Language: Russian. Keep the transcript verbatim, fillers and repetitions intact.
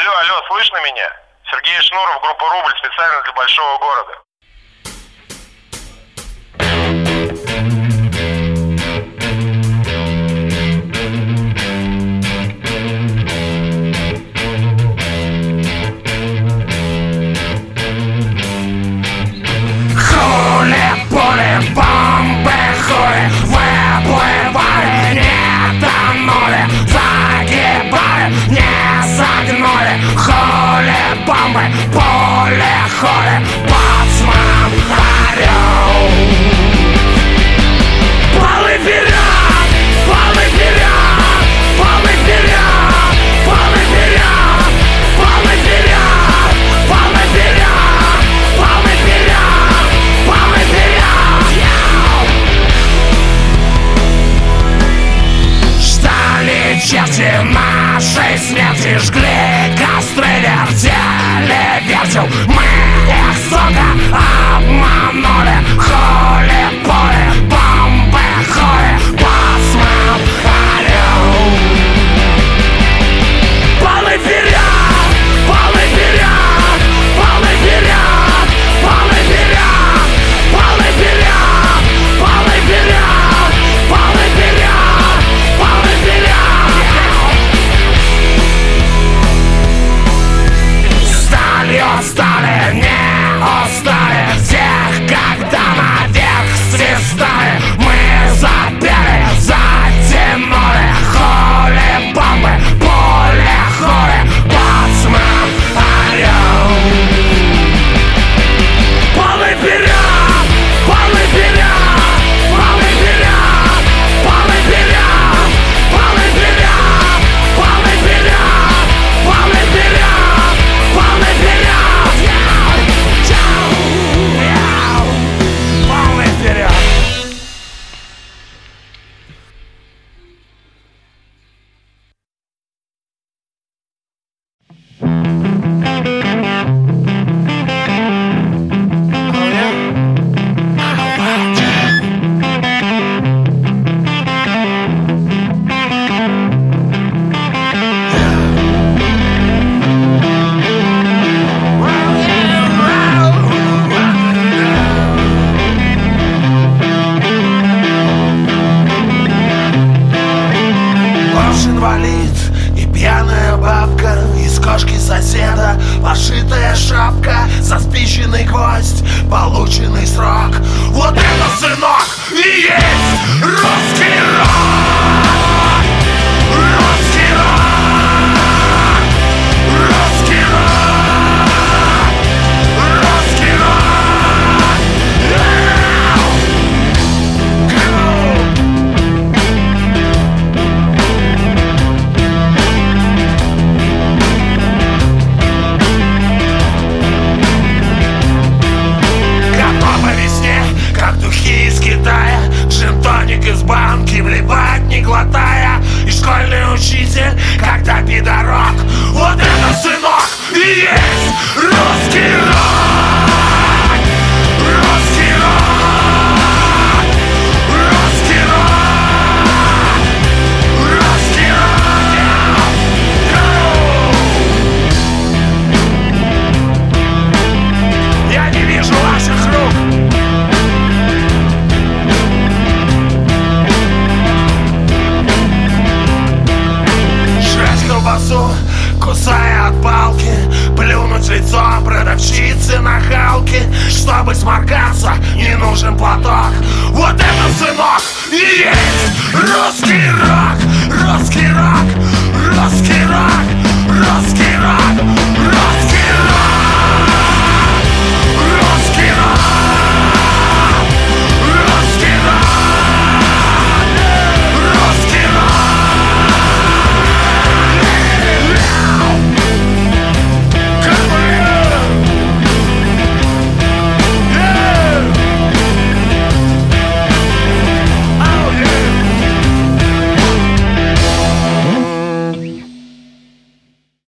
Алло, алло, слышно меня? Сергей Шнуров, группа «Рубль», специально для большого города. Хули, пули, бомбы, хули, выплывали, не тонули, загибали, не загнули. Хули, бомбы, пули, хули, пацан орел. Полы вперед, полы вперед, полы вперед, полы вперед, полы вперед, полы вперед, полы вперед, полы вперед. Ждали черти нашей смерти, жгли костры, вертели вертел. Мы их, сука, обманули. Хули, пули, бомбы, хули, пацан орел. Полы вперед, полы вперед, полы вперед, полы вперед, полы вперед, полы вперед, полы вперед, полы вперед. Сталью стали, не устали, всех, когда наверх свистали. Мы запели, затянули. Хули, бомбы, пули, хули, пацан орел. Полы вперед, полы вперед, полы вперед, полы вперед, полы вперед, полы вперед, полы вперед, полы вперед. Полы вперед. Бомж инвалид и пьяная бабка, из кошки соседа пошитая шапка, заспиченный гвоздь, полученный срок. Вот это, сынок, и есть русский рок! Русский рок! Русский рок! Русский рок! Говно по весне, как духи из Китая, джин-тоник из банки, вливать не глотая. И школьный учитель, когда пидорок. Вот это, сынок, и есть русский рок! Русский рок! Русский рок! Русский рок! Я не вижу ваших рук. Жрать колбасу, кусая от палки, плюнуть лицом продавщицы на халке. Чтобы сморкаться, не нужен платок. Вот это, сынок, и есть русский рок! Русский рок! Русский рок! Русский рок!